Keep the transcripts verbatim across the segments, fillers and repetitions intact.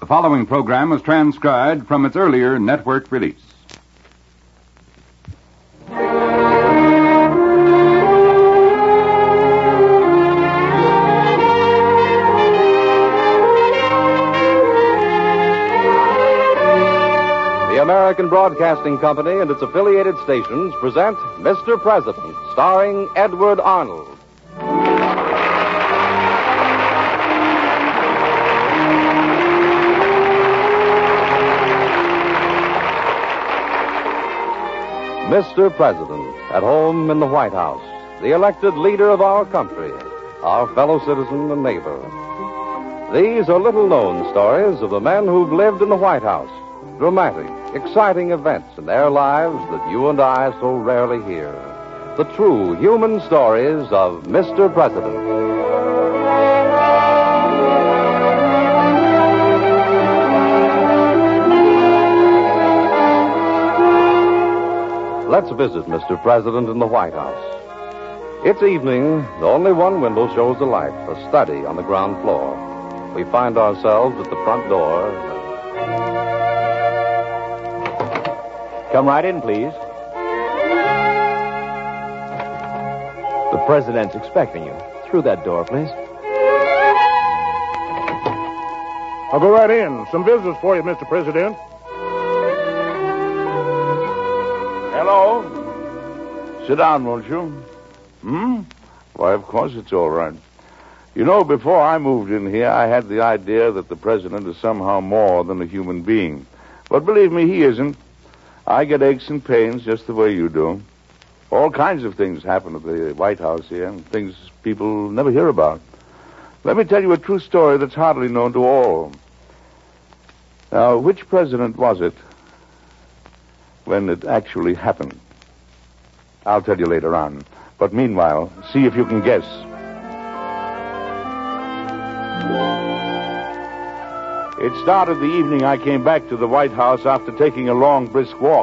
following program was transcribed from its earlier network release. The American Broadcasting Company and its affiliated stations present Mister President, starring Edward Arnold. Mister President, at home in the White House, the elected leader of our country, our fellow citizen and neighbor. These are little-known stories of the men who've lived in the White House. Dramatic, exciting events in their lives that you and I so rarely hear. The true human stories of Mister President. Let's visit Mister President in the White House. It's evening. Only one window shows the light, a study on the ground floor. We find ourselves at the front door. Come right in, please. The President's expecting you. Through that door, please. I'll go right in. Some business for you, Mister President. Hello? Sit down, won't you? Hmm? Why, of course it's all right. You know, before I moved in here, I had the idea that the president is somehow more than a human being. But believe me, he isn't. I get aches and pains just the way you do. All kinds of things happen at the White House here, things people never hear about. Let me tell you a true story that's hardly known to all. Now, which president was it when it actually happened? I'll tell you later on. But meanwhile, see if you can guess. It started the evening I came back to the White House after taking a long, brisk walk.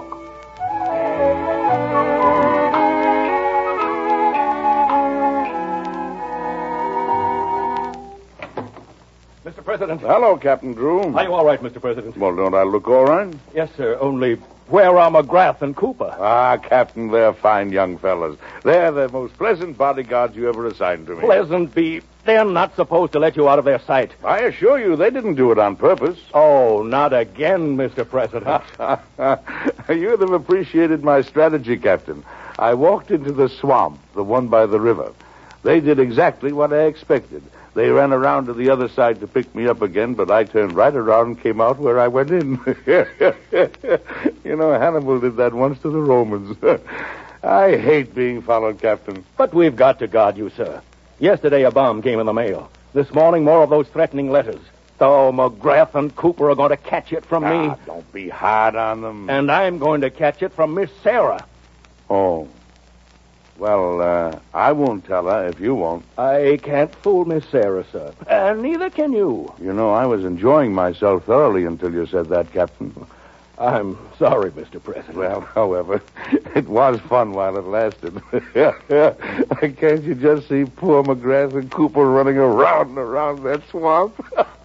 Mister President. Hello, Captain Drew. Are you all right, Mister President? Well, don't I look all right? Yes, sir. Only where are McGrath and Cooper? Ah, Captain, they're fine young fellas. They're the most pleasant bodyguards you ever assigned to me. Pleasant be. They're not supposed to let you out of their sight. I assure you, they didn't do it on purpose. Oh, not again, Mister President. You'd have appreciated my strategy, Captain. I walked into the swamp, the one by the river. They did exactly what I expected. They ran around to the other side to pick me up again, but I turned right around and came out where I went in. You know, Hannibal did that once to the Romans. I hate being followed, Captain. But we've got to guard you, sir. Yesterday, a bomb came in the mail. This morning, more of those threatening letters. Oh, McGrath and Cooper are going to catch it from me. Ah, don't be hard on them. And I'm going to catch it from Miss Sarah. Oh. Well, uh, I won't tell her if you won't. I can't fool Miss Sarah, sir. And neither can you. You know, I was enjoying myself thoroughly until you said that, Captain. I'm sorry, Mister President. Well, however, it was fun while it lasted. Can't you just see poor McGrath and Cooper running around and around that swamp?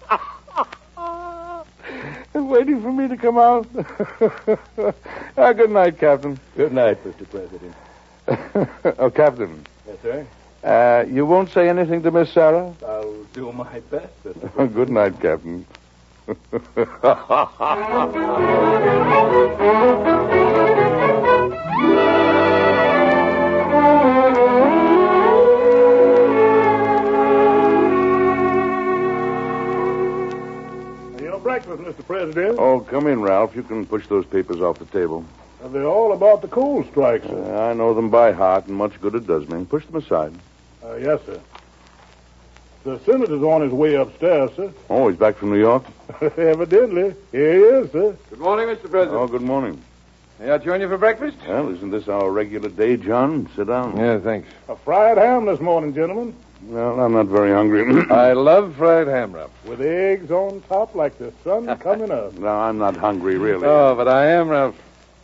And waiting for me to come out. uh, good night, Captain. Good night, Mister President. Oh, Captain. Yes, sir? Uh, you won't say anything to Miss Sarah? I'll do my best, Mister President. Good night, Captain. Your breakfast, Mister President. Oh, come in, Ralph. You can push those papers off the table. Uh, they're all about the coal strike, sir. Uh, I know them by heart, and much good it does me. Push them aside. Uh, yes, sir. The senator's on his way upstairs, sir. Oh, he's back from New York? Evidently. Here he is, sir. Good morning, Mister President. Oh, good morning. May I join you for breakfast? Well, isn't this our regular day, John? Sit down. Yeah, thanks. A fried ham this morning, gentlemen. Well, I'm not very hungry. I love fried ham, Ralph. With eggs on top like the sun coming up. No, I'm not hungry, really. Oh, but I am, Ralph.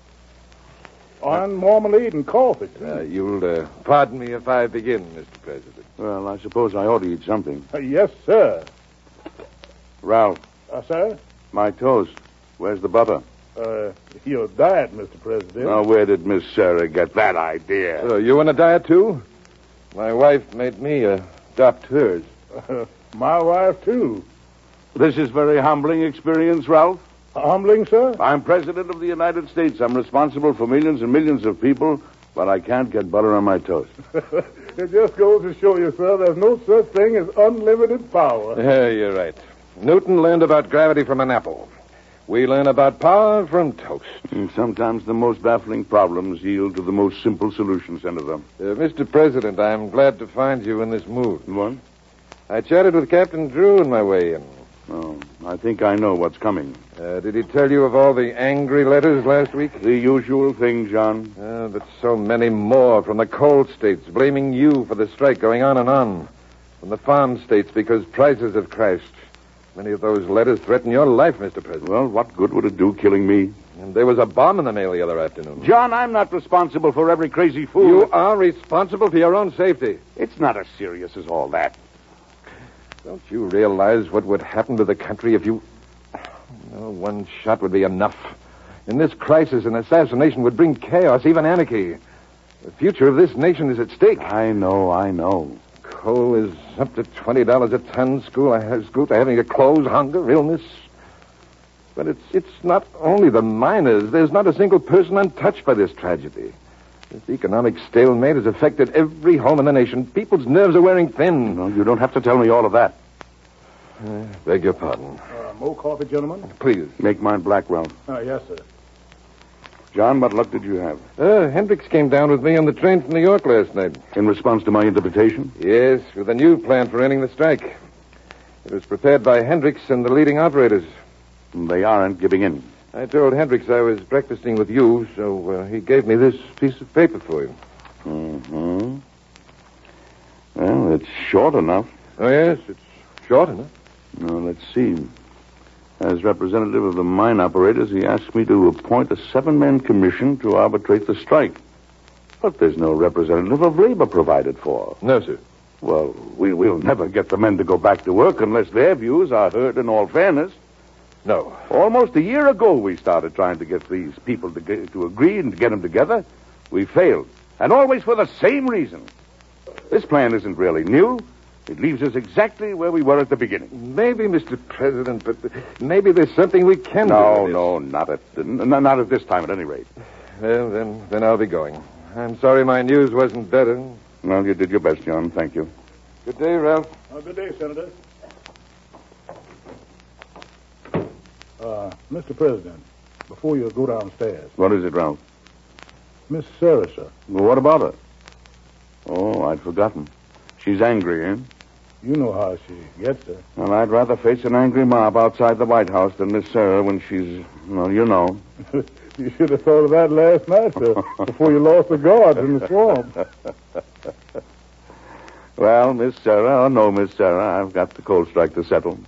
On marmalade and coffee, too. Uh, you'll uh, pardon me if I begin, Mister President. Well, I suppose I ought to eat something. Uh, yes, sir. Ralph, Uh, sir? My toast. Where's the butter? Uh, your diet, Mister President. Now, where did Miss Sarah get that idea? So, you on a diet, too? My wife made me adopt hers. Uh, my wife, too. This is very humbling experience, Ralph. Humbling, sir? I'm President of the United States. I'm responsible for millions and millions of people, but I can't get butter on my toast. It just goes to show you, sir, there's no such thing as unlimited power. Yeah, you're right. Newton learned about gravity from an apple. We learn about power from toast. And sometimes the most baffling problems yield to the most simple solutions, Senator. Uh, Mister President, I'm glad to find you in this mood. What? I chatted with Captain Drew on my way in. Oh, I think I know what's coming. Uh, did he tell you of all the angry letters last week? The usual thing, John. Uh, but so many more from the coal states blaming you for the strike going on and on. From the farm states because prices have crashed. Many of those letters threaten your life, Mister President. Well, what good would it do killing me? And there was a bomb in the mail the other afternoon. John, I'm not responsible for every crazy fool. You are responsible for your own safety. It's not as serious as all that. Don't you realize what would happen to the country if you... No, one shot would be enough. In this crisis, an assassination would bring chaos, even anarchy. The future of this nation is at stake. I know, I know. Coal is up to twenty dollars a ton. School, schools are having to close. Hunger, illness. But it's it's not only the miners. There's not a single person untouched by this tragedy. This economic stalemate has affected every home in the nation. People's nerves are wearing thin. No, you don't have to tell me all of that. I beg your pardon. Uh, more coffee, gentlemen? Please. Make mine black, Ralph. Uh, yes, sir. John, what luck did you have? Uh, Hendricks came down with me on the train from New York last night. In response to my invitation? Yes, with a new plan for ending the strike. It was prepared by Hendricks and the leading operators. They aren't giving in. I told Hendricks I was breakfasting with you, so uh, he gave me this piece of paper for you. Mm-hmm. Well, it's short enough. Oh, yes, it's short enough. Now, let's see. As representative of the mine operators, he asked me to appoint a seven-man commission to arbitrate the strike. But there's no representative of labor provided for. No, sir. Well, we will never get the men to go back to work unless their views are heard in all fairness. No. Almost a year ago, we started trying to get these people to, get, to agree and to get them together. We failed, and always for the same reason. This plan isn't really new. It leaves us exactly where we were at the beginning. Maybe, Mister President, but maybe there's something we can no, do. No, no, not at n- not at this time, at any rate. Well, then, then I'll be going. I'm sorry my news wasn't better. Well, you did your best, John. Thank you. Good day, Ralph. Uh, good day, Senator. Uh, Mister President, before you go downstairs, What is it, Ralph? Miss Sarah, sir. Well, what about her? Oh, I'd forgotten. She's angry, eh? You know how she gets her. Well, I'd rather face an angry mob outside the White House than Miss Sarah when she's, well, you know. You should have thought of that last night, sir, before you lost the guards in the swamp. Well, Miss Sarah, or no Miss Sarah, I've got the coal strike to settle.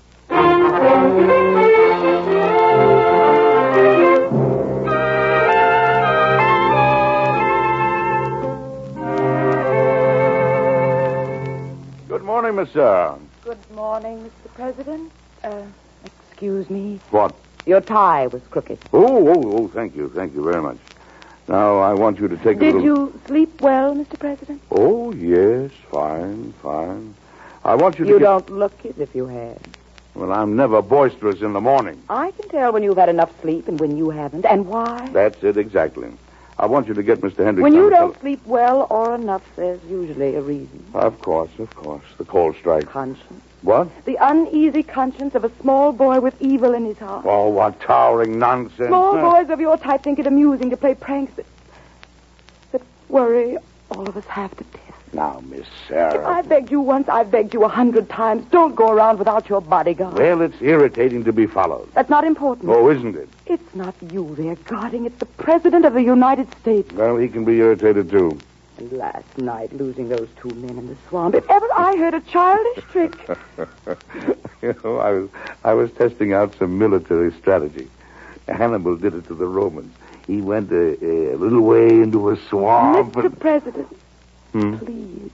Good morning, Miss Sarah. Good morning, Mister President. Uh, excuse me. What? Your tie was crooked. Oh, oh, oh, thank you, thank you very much. Now, I want you to take a Did little... you sleep well, Mister President? Oh, yes, fine, fine. I want you to You get... don't look as if you had. Well, I'm never boisterous in the morning. I can tell when you've had enough sleep and when you haven't, and why. That's it, exactly. I want you to get Mister Hendricks... When you on the don't tele- sleep well or enough, there's usually a reason. Of course, of course. The coal strike. Conscience. What? The uneasy conscience of a small boy with evil in his heart. Oh, what towering nonsense. Small Uh, boys of your type think it amusing to play pranks that, that worry all of us half to death. Now, Miss If Sarah... I begged you once, I've begged you a hundred times. Don't go around without your bodyguard. Well, it's irritating to be followed. That's not important. Oh, isn't it? It's not you they're guarding. It's the President of the United States. Well, he can be irritated, too. And last night, losing those two men in the swamp. If ever I heard a childish trick. You know, I was, I was testing out some military strategy. Hannibal did it to the Romans. He went a, a little way into a swamp. Mister and- President, Hmm? please.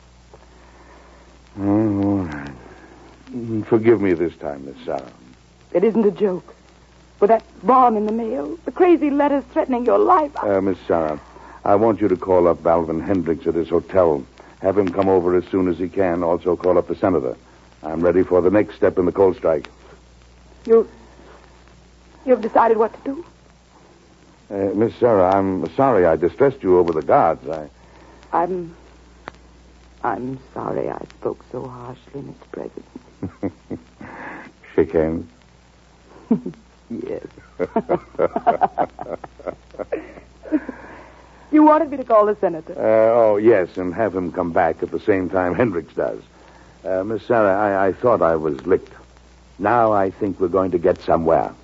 Oh, all right. Mm, Forgive me this time, Miss Sarah. It isn't a joke. With that bomb in the mail, the crazy letters threatening your life. I... Uh, Miss Sarah, I want you to call up Alvin Hendricks at his hotel. Have him come over as soon as he can. Also call up the senator. I'm ready for the next step in the coal strike. You... You've decided what to do? Uh, Miss Sarah, I'm sorry I distressed you over the guards. I... I'm... I'm sorry I spoke so harshly, Mister President. Shake hands. Yes. You wanted me to call the senator. Uh, oh, yes, and have him come back at the same time Hendricks does. Uh, Miss Sarah, I, I thought I was licked. Now I think we're going to get somewhere.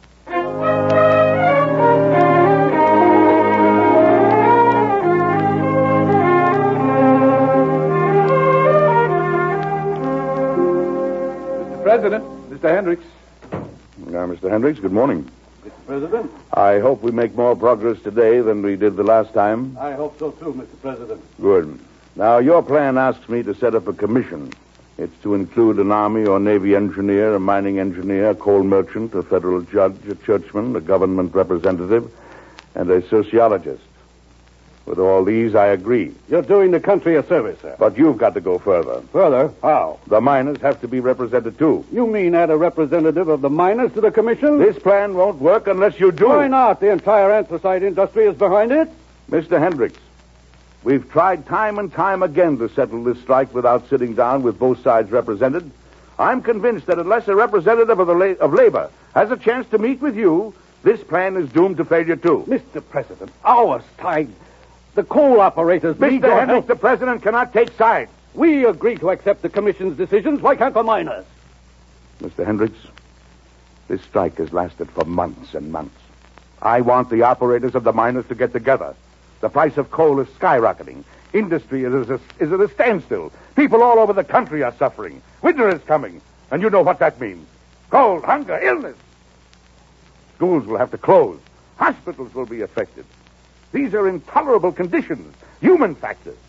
Mister President, Mister Hendricks. Now, Mister Hendricks, good morning. Mister President? I hope we make more progress today than we did the last time. I hope so, too, Mister President. Good. Now, your plan asks me to set up a commission. It's to include an Army or Navy engineer, a mining engineer, a coal merchant, a federal judge, a churchman, a government representative, and a sociologist. With all these, I agree. You're doing the country a service, sir. But you've got to go further. Further? How? The miners have to be represented, too. You mean add a representative of the miners to the commission? This plan won't work unless you do. Why not? The entire anthracite industry is behind it. Mister Hendricks, we've tried time and time again to settle this strike without sitting down with both sides represented. I'm convinced that unless a representative of, the la- of labor has a chance to meet with you, this plan is doomed to failure, too. Mister President, our side, the coal operators... need Mister your Hendricks, help. the president cannot take sides. We agree to accept the commission's decisions. Why can't the miners? Mister Hendricks, this strike has lasted for months and months. I want the operators of the miners to get together. The price of coal is skyrocketing. Industry is, is, is at a standstill. People all over the country are suffering. Winter is coming, and you know what that means. Cold, hunger, illness. Schools will have to close. Hospitals will be affected. These are intolerable conditions, human factors.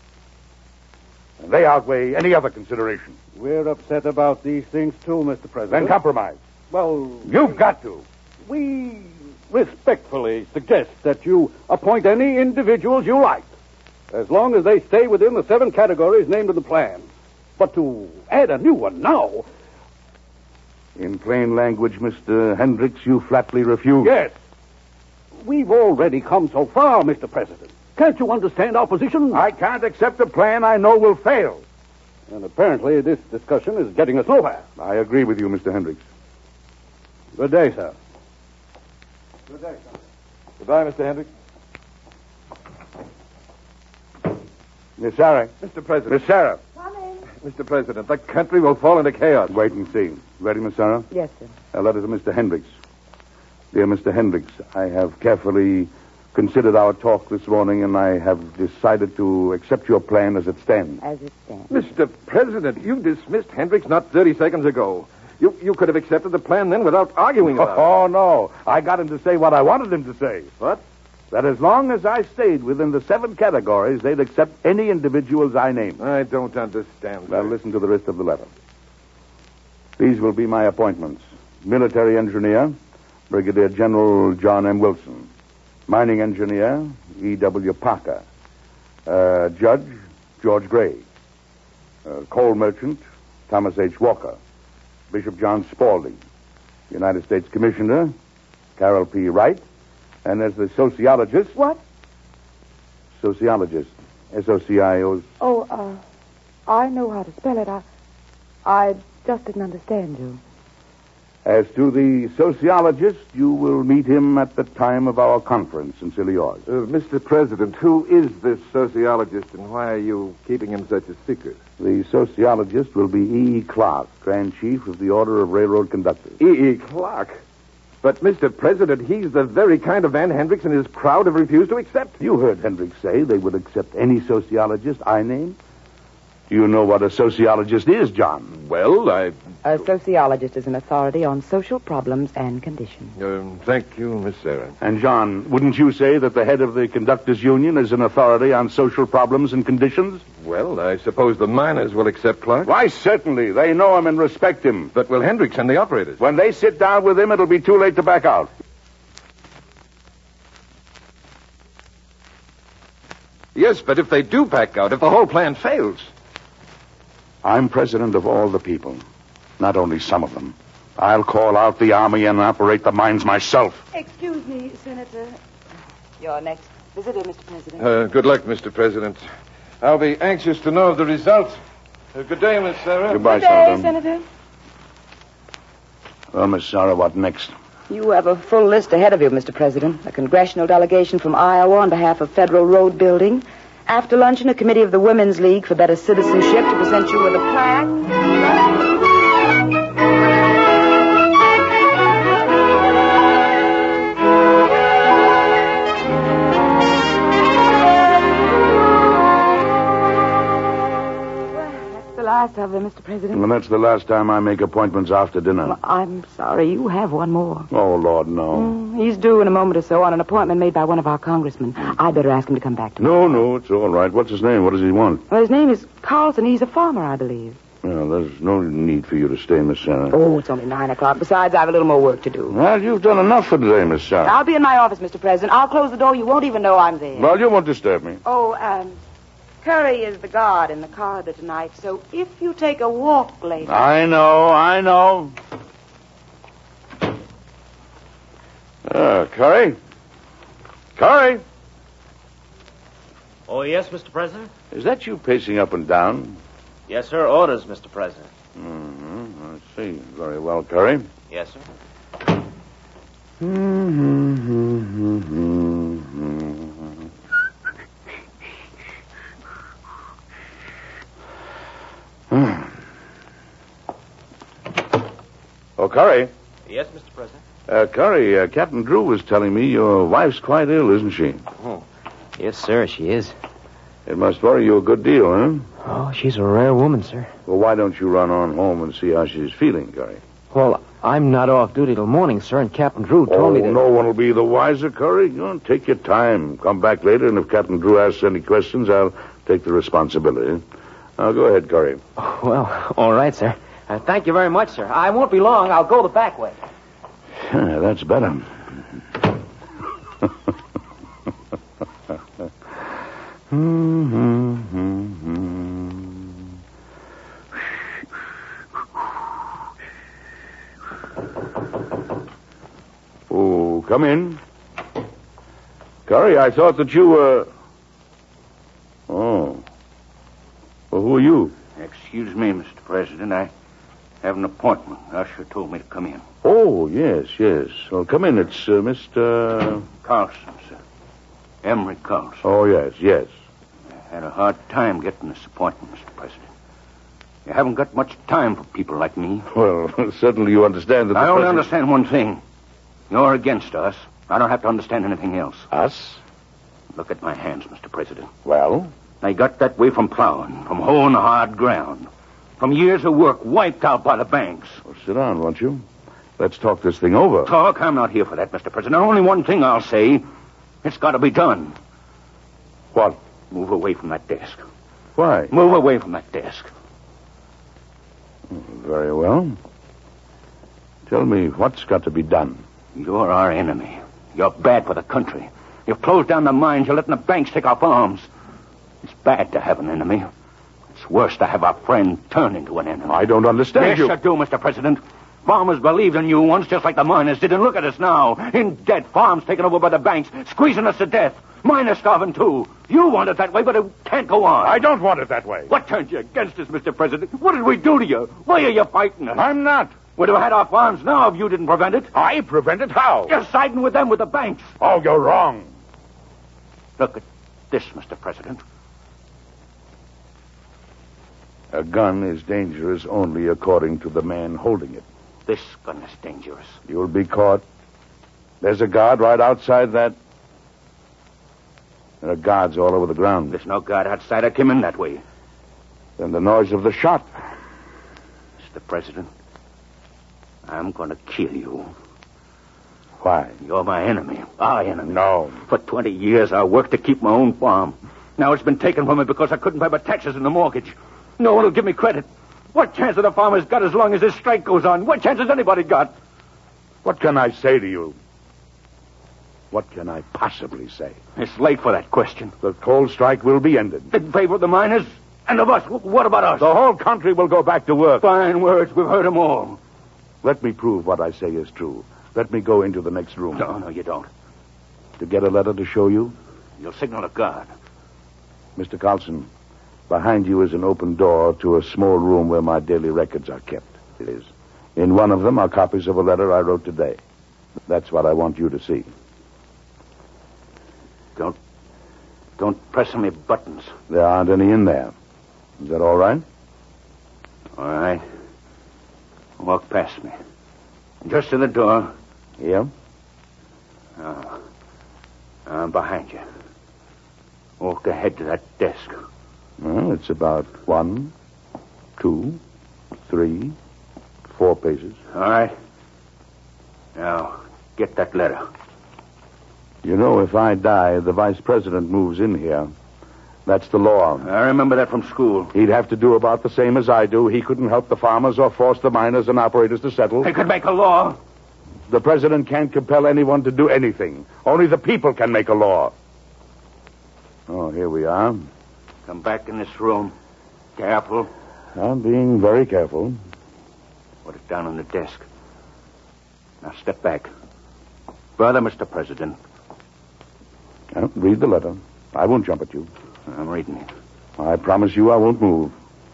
And they outweigh any other consideration. We're upset about these things, too, Mister President. Then compromise. Well, You've got to. we respectfully suggest that you appoint any individuals you like, as long as they stay within the seven categories named in the plan. But to add a new one now... In plain language, Mister Hendricks, you flatly refuse. Yes. We've already come so far, Mister President. Can't you understand our position? I can't accept a plan I know will fail. And apparently this discussion is getting us nowhere. I agree with you, Mister Hendricks. Good day, sir. Good day, sir. Goodbye, Mister Hendricks. Miss Sarah. Mister President. Miss Sarah. Mister President, the country will fall into chaos. Wait and see. Ready, Miss Sarah? Yes, sir. A letter to Mister Hendricks. Dear Mister Hendricks, I have carefully considered our talk this morning, and I have decided to accept your plan as it stands. As it stands. Mister President, you dismissed Hendricks not thirty seconds ago. You you could have accepted the plan then without arguing about it. Oh, no. I got him to say what I wanted him to say. What? That as long as I stayed within the seven categories, they'd accept any individuals I named. I don't understand. Well, listen to the rest of the letter. These will be my appointments. Military engineer, Brigadier General John M. Wilson. Mining engineer, E W. Parker. Uh, judge, George Gray. Uh, coal merchant, Thomas H. Walker. Bishop John Spaulding. United States Commissioner, Carol P. Wright. And as the sociologist... What? Sociologist. S O C I O... Oh, uh, I know how to spell it. I, I just didn't understand you. As to the sociologist, you will meet him at the time of our conference in Silioz. Uh, Mister President, who is this sociologist and why are you keeping him such a secret? The sociologist will be E E. Clark, Grand Chief of the Order of Railroad Conductors. E E. Clark? But, Mister President, he's the very kind of man Hendricks and his crowd have refused to accept. You heard Hendricks say they would accept any sociologist I name. Do you know what a sociologist is, John? Well, I... A sociologist is an authority on social problems and conditions. Um, thank you, Miss Sarah. And, John, wouldn't you say that the head of the conductors' union is an authority on social problems and conditions? Well, I suppose the miners will accept Clark. Why, certainly. They know him and respect him. But will Hendricks and the operators? When they sit down with him, it'll be too late to back out. Yes, but if they do back out, if the whole plan fails... I'm president of all the people, not only some of them. I'll call out the army and operate the mines myself. Excuse me, Senator. Your next visitor, Mister President. Uh, good luck, Mister President. I'll be anxious to know of the result. Uh, good day, Miss Sarah. Goodbye, Good day, Senator. Senator. Well, Miss Sarah, what next? You have a full list ahead of you, Mister President. A congressional delegation from Iowa on behalf of federal road building. After luncheon, a committee of the Women's League for Better Citizenship to present you with a plaque. Last of them, Mister President. Well, that's the last time I make appointments after dinner. Well, I'm sorry. You have one more. Oh, Lord, no. Mm, he's due in a moment or so on an appointment made by one of our congressmen. I'd better ask him to come back to No, no, it's all right. What's his name? What does he want? Well, his name is Carlson. He's a farmer, I believe. Well, there's no need for you to stay, Miss Sarah. Oh, it's only nine o'clock. Besides, I have a little more work to do. Well, you've done enough for today, Miss Sarah. I'll be in my office, Mister President. I'll close the door. You won't even know I'm there. Well, you won't disturb me. Oh, um... Curry is the guard in the corridor tonight, so if you take a walk later... I know, I know. Uh, Curry? Curry? Oh, yes, Mister President? Is that you pacing up and down? Yes, sir. Orders, Mister President. Mm-hmm. I see. Very well, Curry. Yes, sir. Oh, Curry. Yes, Mister President. Uh, Curry, uh, Captain Drew was telling me your wife's quite ill, isn't she? Oh, yes, sir, she is. It must worry you a good deal, huh? Oh, she's a rare woman, sir. Well, why don't you run on home and see how she's feeling, Curry? Well, I'm not off duty till morning, sir, and Captain Drew told oh, me that... no one will be the wiser, Curry. You know, take your time. Come back later, and if Captain Drew asks any questions, I'll take the responsibility. Now, go ahead, Curry. Oh, well, all right, sir. Uh, thank you very much, sir. I won't be long. I'll go the back way. Yeah, that's better. Oh, come in. Curry, I thought that you were... Oh. Well, who are you? Excuse me, Mister President. I have an appointment. Usher told me to come in. Oh, yes, yes. Well, come in. It's uh, Mister Carlson, sir. Emery Carlson. Oh, yes, yes. I had a hard time getting this appointment, Mister President. You haven't got much time for people like me. Well, certainly you understand that I the only president... understand one thing. You're against us. I don't have to understand anything else. Us? Look at my hands, Mister President. Well? I got that way from plowing, from hoeing the hard ground, from years of work wiped out by the banks. Well, sit down, won't you? Let's talk this thing over. Talk? I'm not here for that, Mister President. Only one thing I'll say. It's got to be done. What? Move away from that desk. Why? Move away from that desk. Very well. Tell me, what's got to be done? You're our enemy. You're bad for the country. You've closed down the mines. You're letting the banks take our farms. It's bad to have an enemy. It's worse to have a friend turn into an enemy. I don't understand yes, you. Yes, you do, Mister President. Farmers believed in you once, just like the miners did. And look at us now. In debt, farms taken over by the banks, squeezing us to death. Miners starving, too. You want it that way, but it can't go on. I don't want it that way. What turned you against us, Mister President? What did we do to you? Why are you fighting us? I'm not. We'd have had our farms now if you didn't prevent it. I prevented how? You're siding with them, with the banks. Oh, you're wrong. Look at this, Mister President. A gun is dangerous only according to the man holding it. This gun is dangerous. You'll be caught. There's a guard right outside that. There are guards all over the ground. There's no guard outside. I came in that way. Then the noise of the shot. Mister President, I'm going to kill you. Why? You're my enemy. Our enemy. No. For twenty years, I worked to keep my own farm. Now it's been taken from me because I couldn't pay my taxes and the mortgage. No one will give me credit. What chance have the farmers got as long as this strike goes on? What chance has anybody got? What can I say to you? What can I possibly say? It's late for that question. The coal strike will be ended. In favor of the miners and of us. What about us? The whole country will go back to work. Fine words. We've heard them all. Let me prove what I say is true. Let me go into the next room. No, no, you don't. To get a letter to show you? You'll signal a guard. Mister Carlson, behind you is an open door to a small room where my daily records are kept. It is. In one of them are copies of a letter I wrote today. That's what I want you to see. Don't... Don't press any buttons. There aren't any in there. Is that all right? All right. Walk past me. Just to the door. Yeah? Oh. I'm behind you. Walk ahead to that desk. Well, it's about one, two, three, four pages. All right. Now, get that letter. You know, if I die, the vice president moves in here. That's the law. I remember that from school. He'd have to do about the same as I do. He couldn't help the farmers or force the miners and operators to settle. They could make a law. The president can't compel anyone to do anything. Only the people can make a law. Oh, here we are. Come back in this room. Careful. I'm being very careful. Put it down on the desk. Now step back. Further, Mister President. Now, read the letter. I won't jump at you. I'm reading it. I promise you I won't move.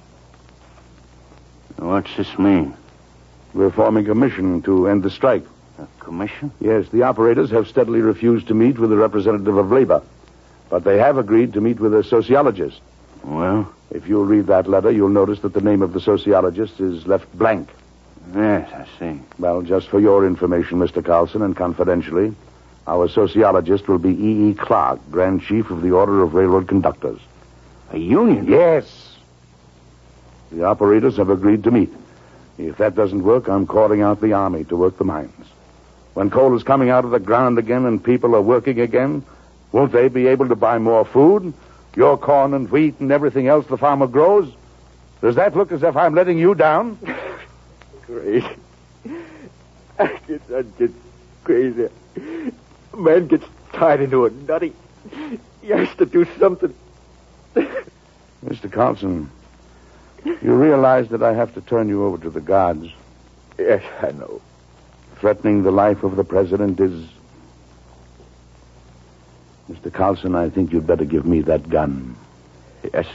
What's this mean? We're forming a commission to end the strike. A commission? Yes, the operators have steadily refused to meet with the representative of labor. But they have agreed to meet with a sociologist. Well? If you'll read that letter, you'll notice that the name of the sociologist is left blank. Yes, I see. Well, just for your information, Mister Carlson, and confidentially, our sociologist will be E E. Clark, Grand Chief of the Order of Railroad Conductors. A union? Yes. The operators have agreed to meet. If that doesn't work, I'm calling out the army to work the mines. When coal is coming out of the ground again and people are working again, won't they be able to buy more food? Your corn and wheat and everything else the farmer grows? Does that look as if I'm letting you down? Crazy. I guess I'm just crazy. A man gets tied into a nutty. He has to do something. Mister Carlson, you realize that I have to turn you over to the guards. Yes, I know. Threatening the life of the president is... Mister Carlson, I think you'd better give me that gun. Yes.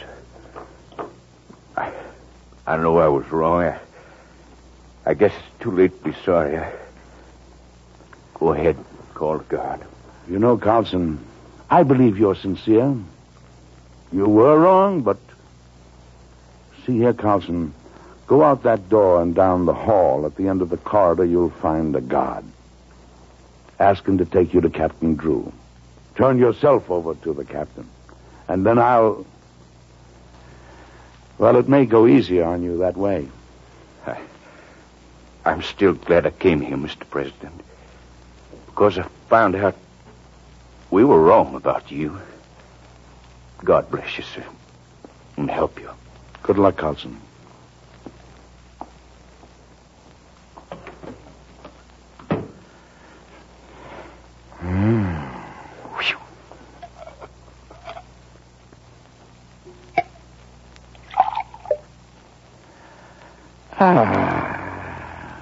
I, I know I was wrong. I, I guess it's too late to be sorry. I, go ahead. Call the guard. You know, Carlson, I believe you're sincere. You were wrong, but... See here, Carlson. Go out that door and down the hall. At the end of the corridor, you'll find a guard. Ask him to take you to Captain Drew. Turn yourself over to the captain. And then I'll... Well, it may go easier on you that way. I, I'm still glad I came here, Mister President. Because I found out we were wrong about you. God bless you, sir. And help you. Good luck, Carlson. Ah.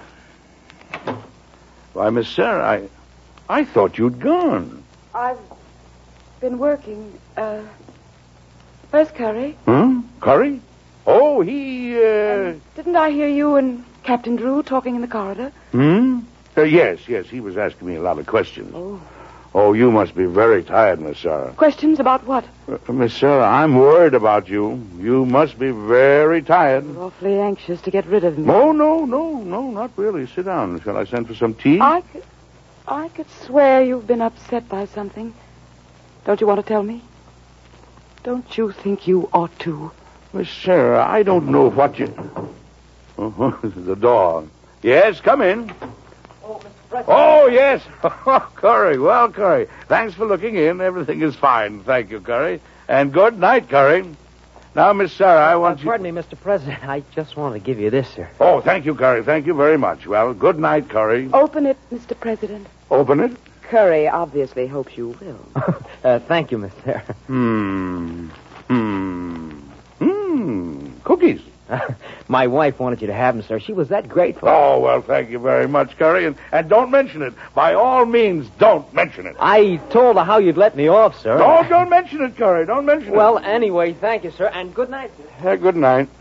Why, Miss Sarah, I, I thought you'd gone. I've been working. Uh, where's Curry? Hmm? Curry? Oh, he, uh... Um, didn't I hear you and Captain Drew talking in the corridor? Hmm? Uh, yes, yes, he was asking me a lot of questions. Oh. Oh, you must be very tired, Miss Sarah. Questions about what? Uh, Miss Sarah, I'm worried about you. You must be very tired. You're awfully anxious to get rid of me. No, no, no, no, not really. Sit down. Shall I send for some tea? I could, I could swear you've been upset by something. Don't you want to tell me? Don't you think you ought to? Miss Sarah, I don't know what you... Uh-huh, the door. Yes, come in. Oh, Mister President. Oh, yes. Oh, Curry. Well, Curry, thanks for looking in. Everything is fine. Thank you, Curry. And good night, Curry. Now, Miss Sarah, I want uh, you... Pardon me, Mister President. I just want to give you this, sir. Oh, thank you, Curry. Thank you very much. Well, good night, Curry. Open it, Mister President. Open it. Curry obviously hopes you will. uh, thank you, Miss Sarah. Hmm. Hmm. Hmm. Cookies. My wife wanted you to have them, sir. She was that grateful. Oh, well, thank you very much, Curry. And, and don't mention it. By all means, don't mention it. I told her how you'd let me off, sir. No, don't mention it, Curry. Don't mention Well, it. anyway, thank you, sir. And good night, sir. Uh, good night.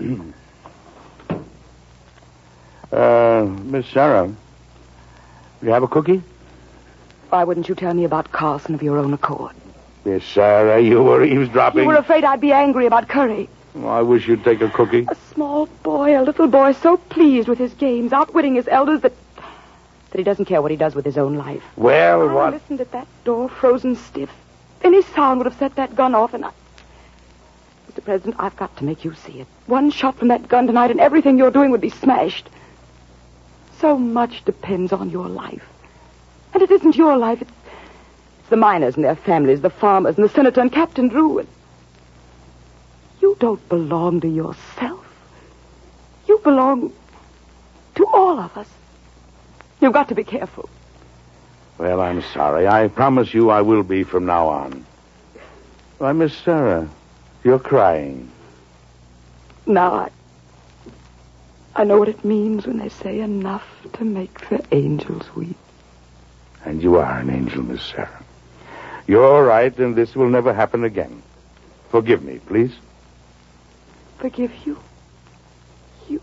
uh, Miss Sarah, you have a cookie? Why wouldn't you tell me about Carson of your own accord? Miss Sarah, you were eavesdropping. You were afraid I'd be angry about Curry. Oh, I wish you'd take a cookie. A small boy, a little boy, so pleased with his games, outwitting his elders that that he doesn't care what he does with his own life. Well, I what? listened at that door, frozen stiff. Any sound would have set that gun off, and I... Mister President, I've got to make you see it. One shot from that gun tonight, and everything you're doing would be smashed. So much depends on your life. And it isn't your life, it's, it's the miners and their families, the farmers and the senator and Captain Drew. And you don't belong to yourself. You belong to all of us. You've got to be careful. Well, I'm sorry. I promise you I will be from now on. Why, Miss Sarah, you're crying. Now I... I know what it means when they say enough to make the angels weep. And you are an angel, Miss Sarah. You're right, and this will never happen again. Forgive me, please. Forgive you? You?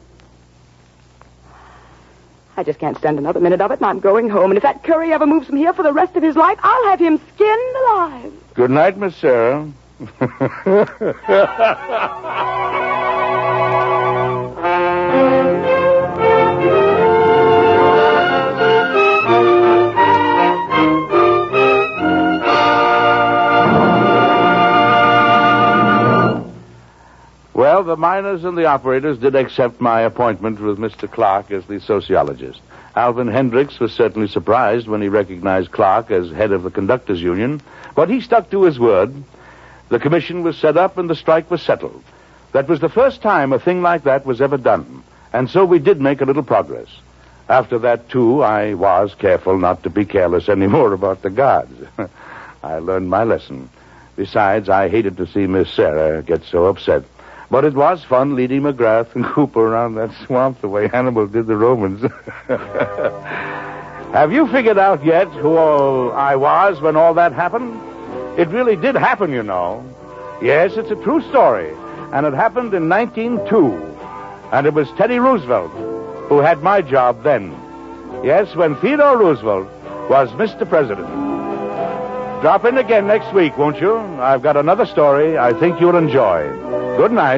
I just can't stand another minute of it, and I'm going home. And if that Curry ever moves from here for the rest of his life, I'll have him skinned alive. Good night, Miss Sarah. Well, the miners and the operators did accept my appointment with Mister Clark as the sociologist. Alvin Hendricks was certainly surprised when he recognized Clark as head of the conductors' union, but he stuck to his word. The commission was set up and the strike was settled. That was the first time a thing like that was ever done, and so we did make a little progress. After that, too, I was careful not to be careless anymore about the guards. I learned my lesson. Besides, I hated to see Miss Sarah get so upset. But it was fun leading McGrath and Cooper around that swamp the way Hannibal did the Romans. Have you figured out yet who I was when all that happened? It really did happen, you know. Yes, it's a true story. And it happened in nineteen oh two. And it was Teddy Roosevelt who had my job then. Yes, when Theodore Roosevelt was Mister President. Drop in again next week, won't you? I've got another story I think you'll enjoy. Good night.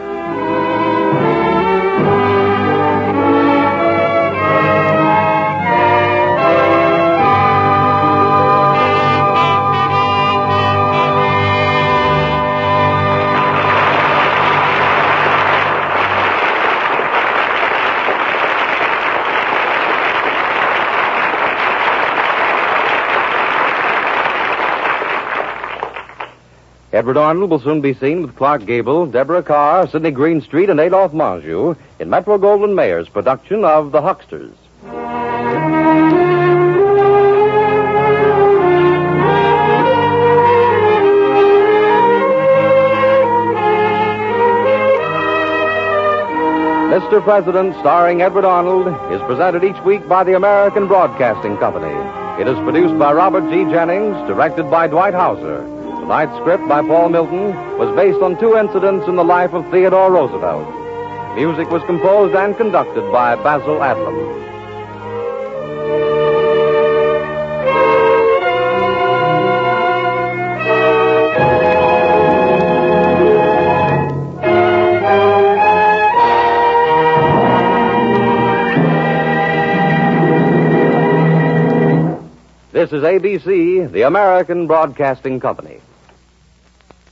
Edward Arnold will soon be seen with Clark Gable, Deborah Carr, Sidney Greenstreet, and Adolphe Manjou in Metro-Goldwyn-Mayer's production of The Hucksters. Mister President, starring Edward Arnold, is presented each week by the American Broadcasting Company. It is produced by Robert G. Jennings, directed by Dwight Hauser. Tonight's script by Paul Milton was based on two incidents in the life of Theodore Roosevelt. Music was composed and conducted by Basil Adlam. This is A B C, the American Broadcasting Company.